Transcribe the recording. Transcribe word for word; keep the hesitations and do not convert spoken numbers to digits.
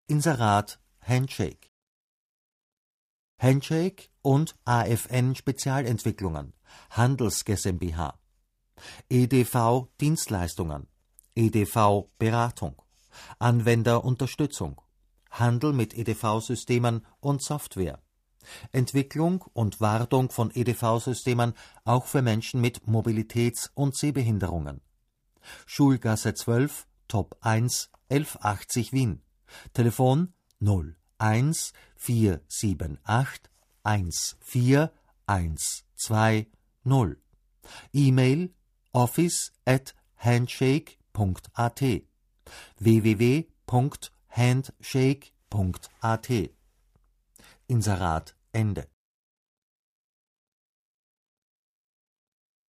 Inserat Handshake. Handshake und A F N Spezialentwicklungen, Handels GmbH. E D V Dienstleistungen, E D V Beratung, Anwenderunterstützung, Handel mit E D V-Systemen und Software, Entwicklung und Wartung von E D V-Systemen auch für Menschen mit Mobilitäts- und Sehbehinderungen. Schulgasse zwölf, Top eins, elf achtzig Wien. Telefon null eins vier sieben acht eins vier eins zwei null. E-Mail office at handshake punkt a t w w w punkt handshake punkt a t. Inserat Ende.